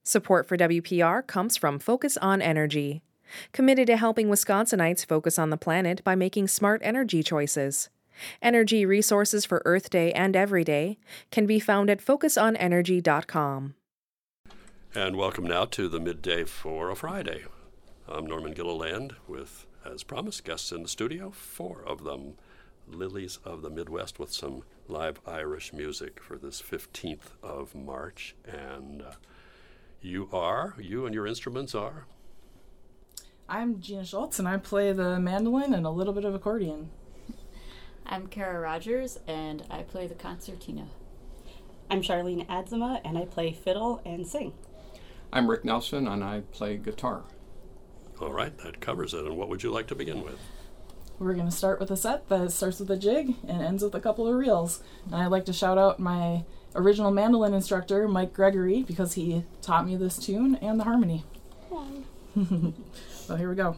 Support for WPR comes from Focus on Energy, committed to helping Wisconsinites focus on the planet by making smart energy choices. Energy resources for Earth Day and every day can be found at focusonenergy.com. And welcome now to the midday for a Friday. I'm Norman Gilliland with, as promised, guests in the studio, 4 of them, Lilies of the Midwest, with some live Irish music for this 15th of March. And you and your instruments are? I'm Gina Schultz, and I play the mandolin and a little bit of accordion. I'm Kara Rogers, and I play the concertina. I'm Charlene Adzema, and I play fiddle and sing. I'm Rick Nelson, and I play guitar. All right, that covers it. And what would you like to begin with? We're going to start with a set that starts with a jig and ends with a couple of reels. And I'd like to shout out my original mandolin instructor, Mike Gregory, because he taught me this tune and the harmony. So here we go.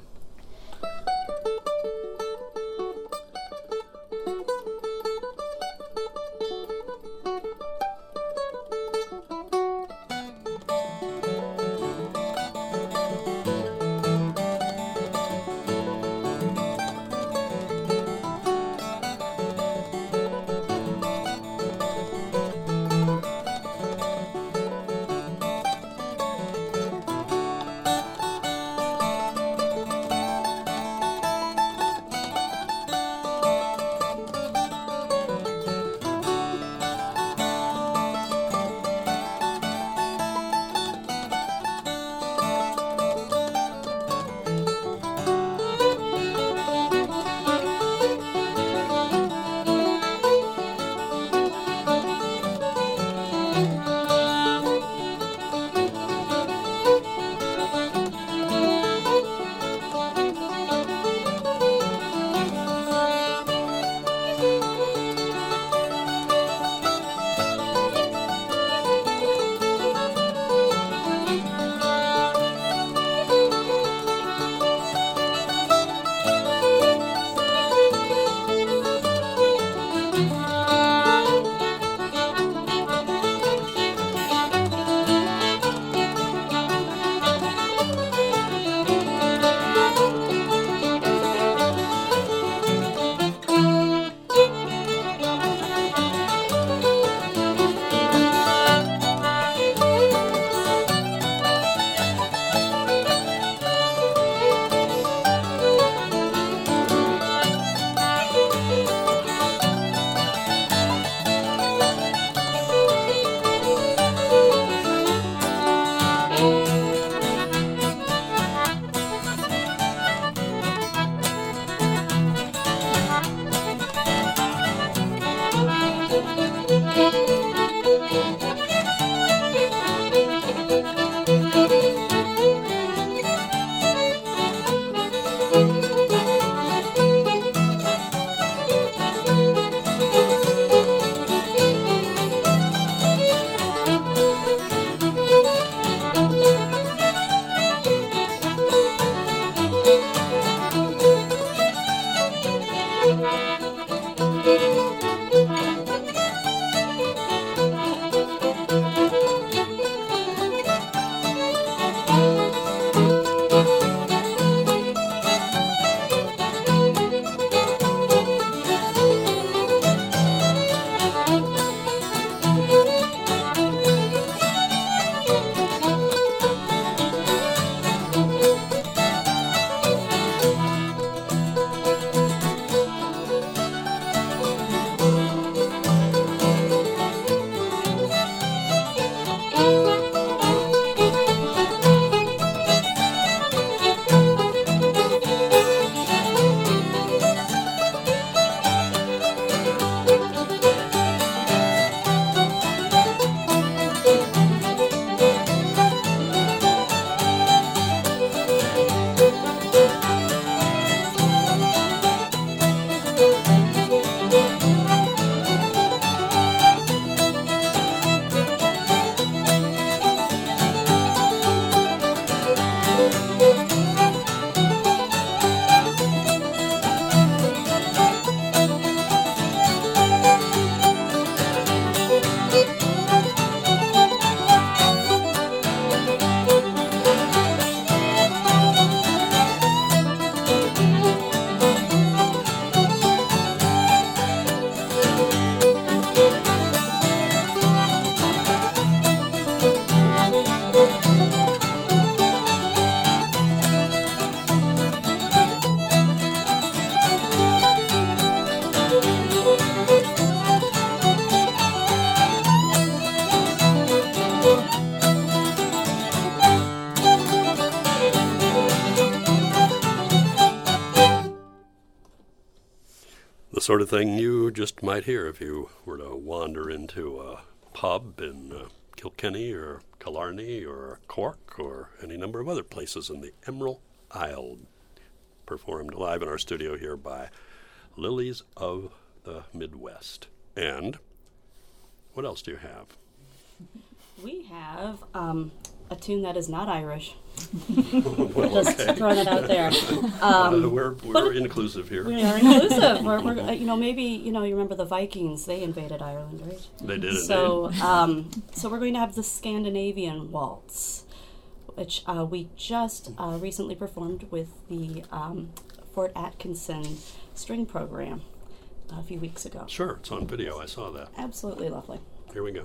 sort of thing you just might hear if you were to wander into a pub in Kilkenny or Killarney or Cork or any number of other places in the Emerald Isle. Performed live in our studio here by Lilies of the Midwest. And what else do you have? We have a tune that is not Irish. Well, Just throwing it out there. We're inclusive here. We are inclusive. We're maybe you remember the Vikings? They invaded Ireland, right? They did. So, so we're going to have the Scandinavian Waltz, which we just recently performed with the Fort Atkinson string program a few weeks ago. Sure, it's on video. I saw that. Absolutely lovely. Here we go.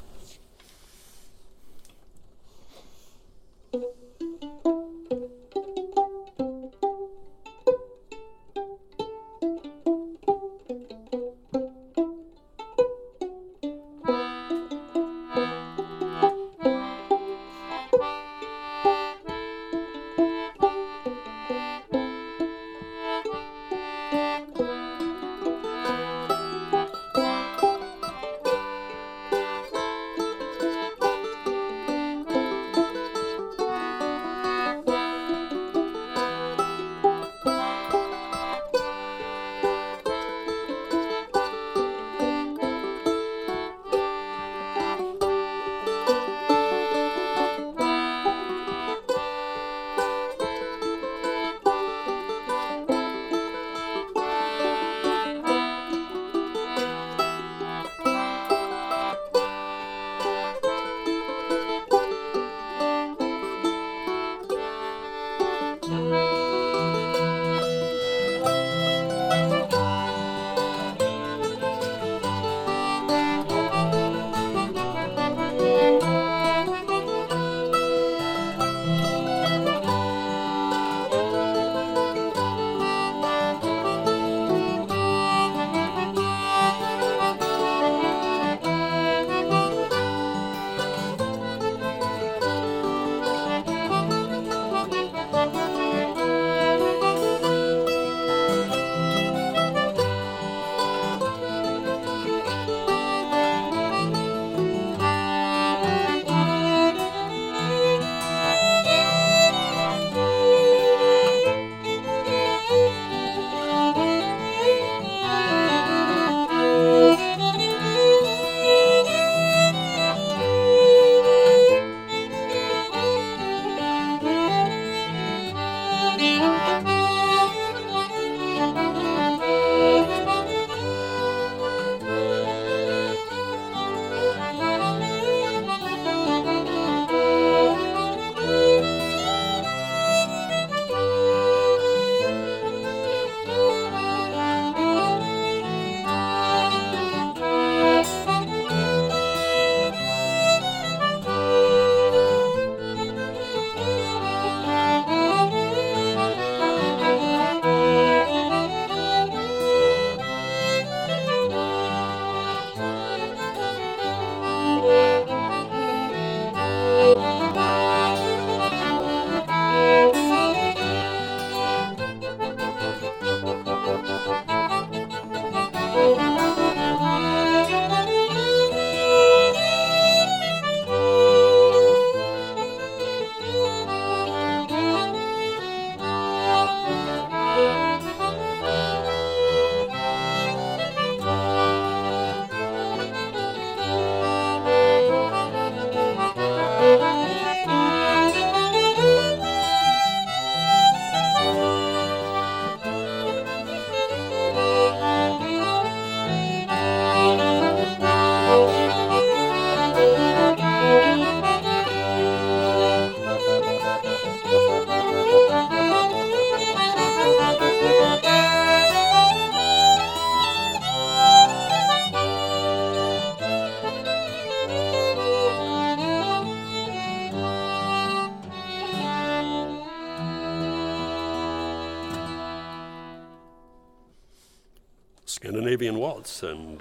Scandinavian Waltz, and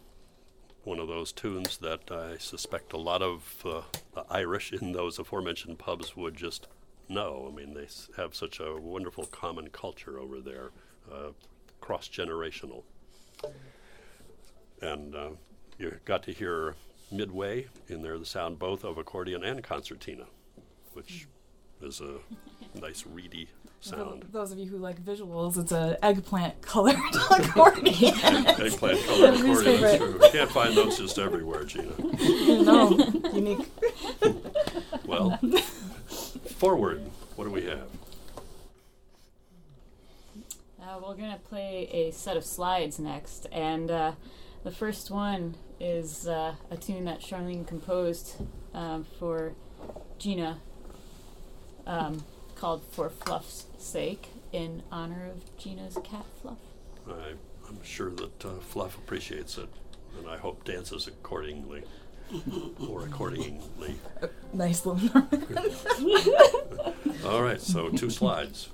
one of those tunes that I suspect a lot of the Irish in those aforementioned pubs would just know. I mean, they have such a wonderful common culture over there, cross-generational. And you got to hear midway in there the sound both of accordion and concertina, which is a nice reedy sound. For those of you who like visuals, it's an eggplant colored accordion. Eggplant colored accordion, that's true. You can't find those just everywhere, Gina. No, unique. Well, forward, what do we have? We're going to play a set of slides next, and the first one is a tune that Charlene composed for Gina, called For Fluff's Sake, in honor of Gina's cat Fluff. I'm sure that Fluff appreciates it, and I hope dances accordingly. Or accordingly. Nice little All right, so 2 slides.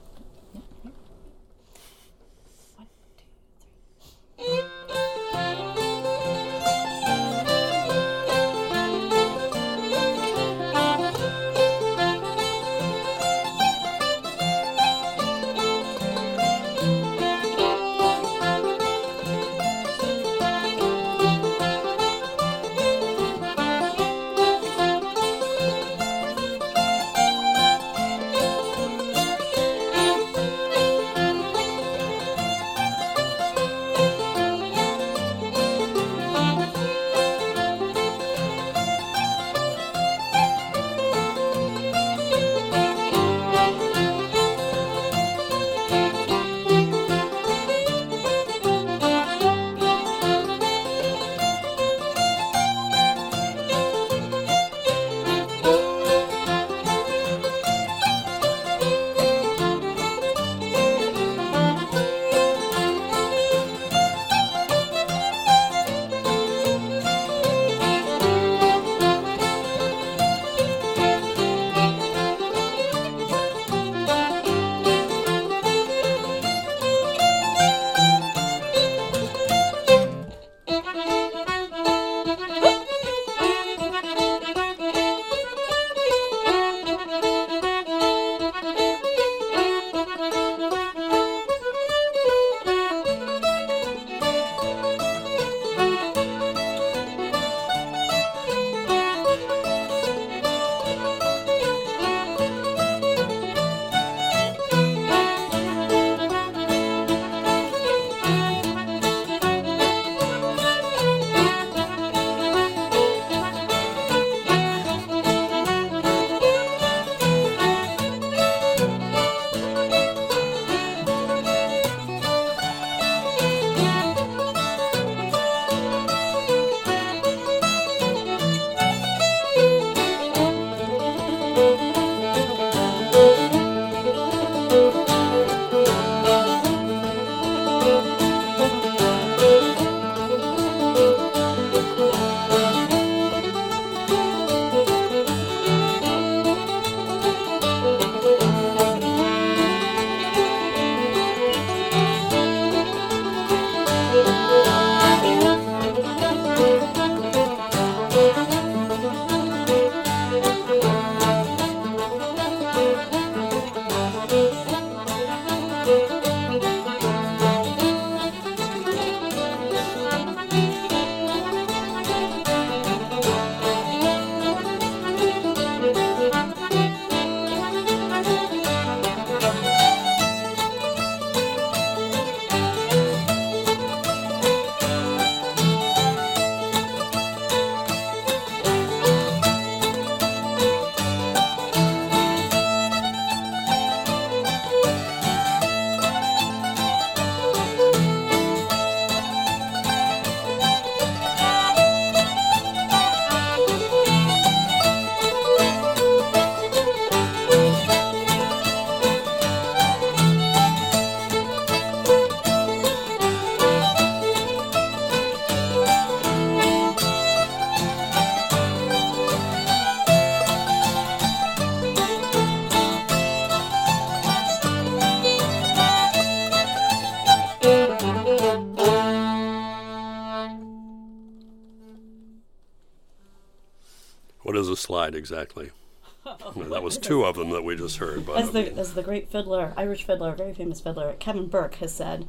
What is a slide exactly? That was 2 of them that we just heard. But as the great fiddler, Irish fiddler, very famous fiddler, Kevin Burke has said,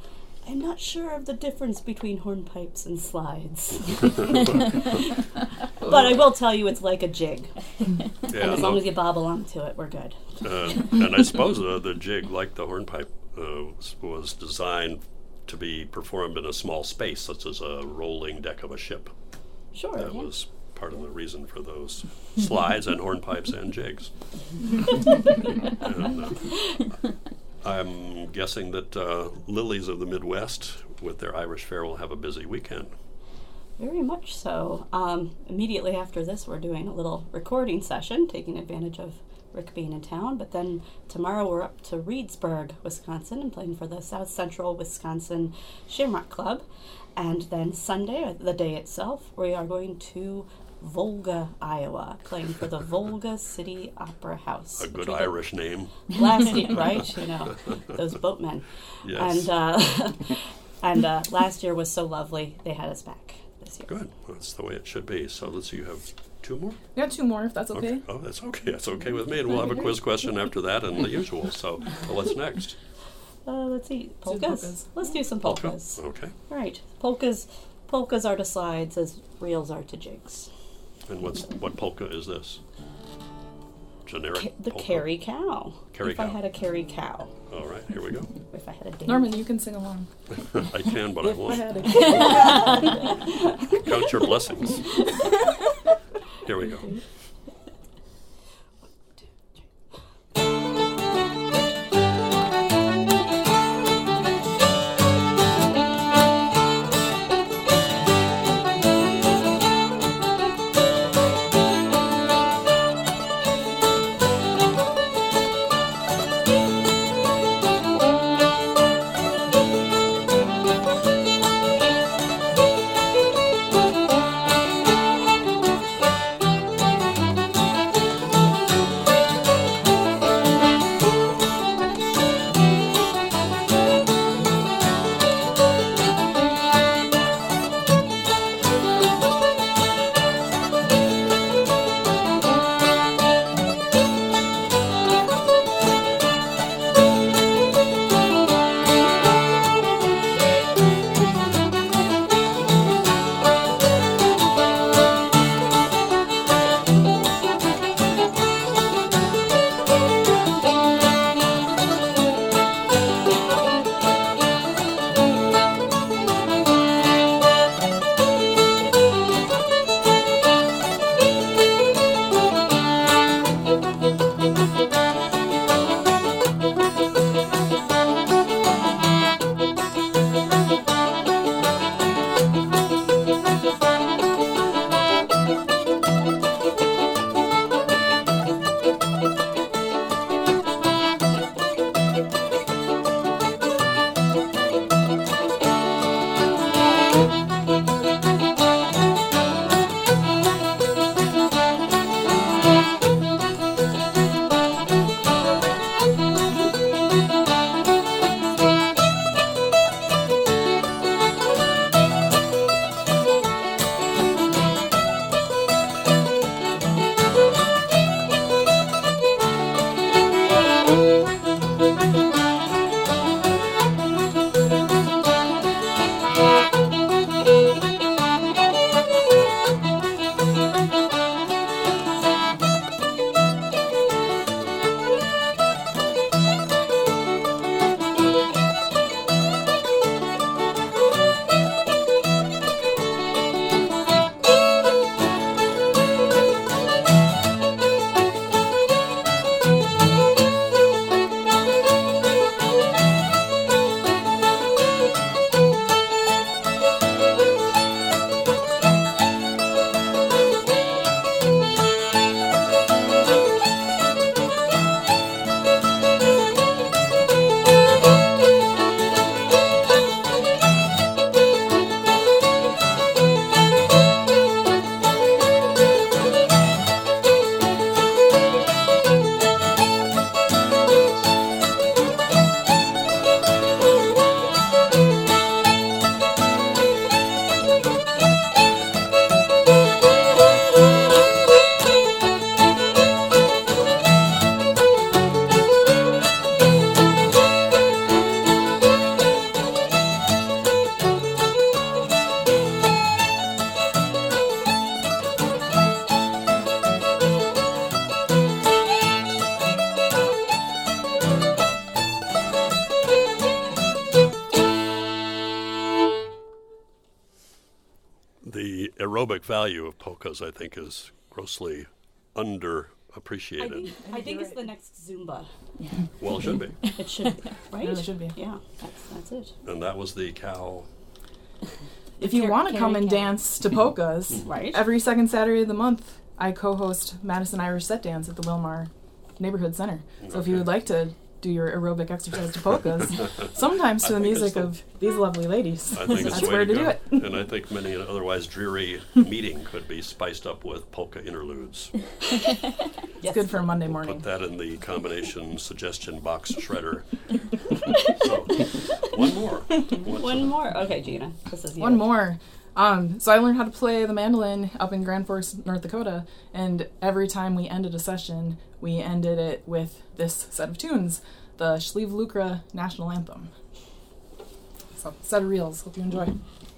I'm not sure of the difference between hornpipes and slides. But I will tell you it's like a jig. And as long as you bobble onto it, we're good. And I suppose the jig, like the hornpipe, was designed to be performed in a small space, such as a rolling deck of a ship. Sure. That was part of the reason for those slides and hornpipes and jigs. And, I'm guessing that Lilies of the Midwest, with their Irish Fair, will have a busy weekend. Very much so. Immediately after this, we're doing a little recording session, taking advantage of Rick being in town. But then tomorrow we're up to Reedsburg, Wisconsin, and playing for the South Central Wisconsin Shamrock Club. And then Sunday, the day itself, we are going to Volga, Iowa, playing for the Volga City Opera House. A good Irish name. Last year, right? You know, those boatmen. Yes. And last year was so lovely, they had us back this year. Good. That's the way it should be. So let's see, you have 2 more? We got 2 more, if that's okay. Oh, that's okay. That's okay with me. And we'll have a quiz question after that and the usual. So what's next? Let's see. Polkas. polkas. Let's do some Polka? polkas. Okay. All right. Polkas are to slides as reels are to jigs. And what polka is this? Generic The polka? carry cow. Carry if cow. I had a carry cow. All right, here we go. If I had a dance. Norman, you can sing along. I can, but I If I won't. had a Count your blessings. Here we go. aerobic value of polkas, I think, is grossly underappreciated. I think it's the next Zumba. Well, it should be. It should be, right? It really should be. Yeah, that's it. And that was the cow. If you want to come and Carry dance to polkas, Right. every second Saturday of the month, I co-host Madison Irish Set Dance at the Wilmar Neighborhood Center. So if you Okay. would like to do your aerobic exercise to polkas, sometimes to I the think it's music the- of these lovely ladies, I think it's that's the way where to to do go. it. And I think many an otherwise dreary meeting could be spiced up with polka interludes. It's good for a Monday morning. Put that in the combination suggestion box shredder. So, one more. One more. Okay, Gina, this is you. One more. So I learned how to play the mandolin up in Grand Forks, North Dakota, and every time we ended a session, we ended it with this set of tunes, the Shliv Lukra National Anthem. So, set of reels. Hope you enjoy.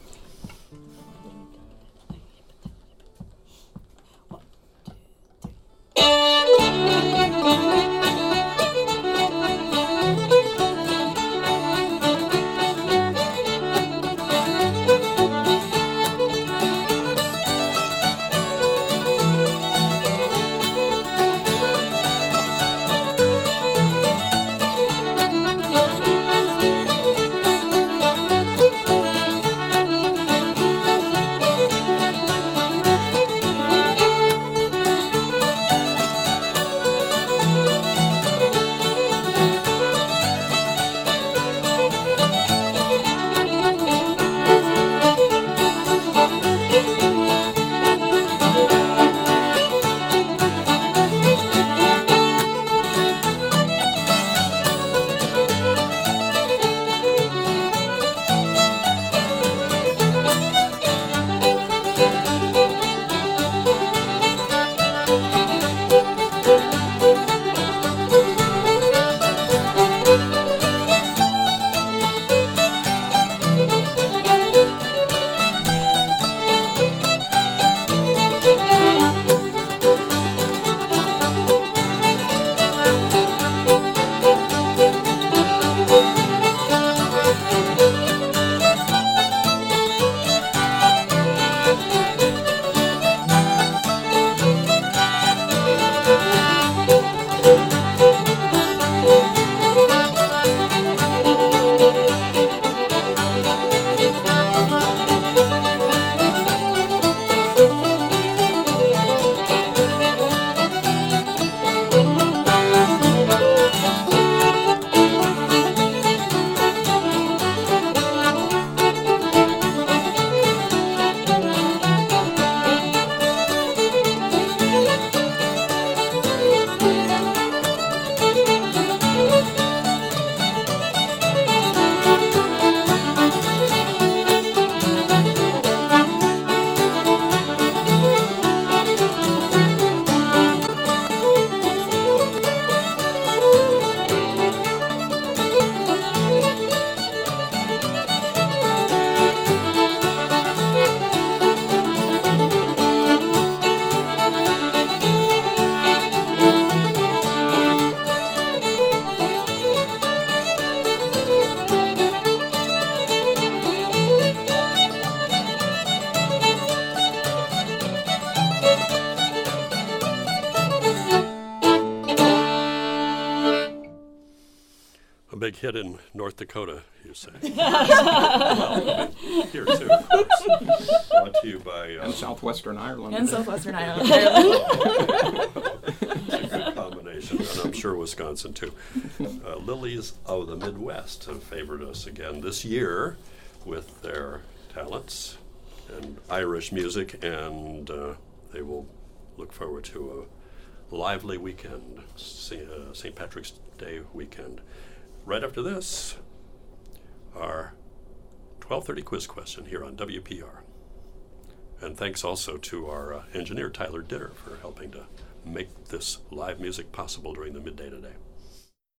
Big hit in North Dakota, you say? Well, here too, of course. Brought to you by... And Southwestern Ireland. And Southwestern Ireland. It's a good combination, and I'm sure Wisconsin too. Lilies of the Midwest have favored us again this year with their talents and Irish music, and they will look forward to a lively weekend, St. Patrick's Day weekend. Right after this, our 12:30 quiz question here on WPR. And thanks also to our engineer, Tyler Ditter, for helping to make this live music possible during the midday today.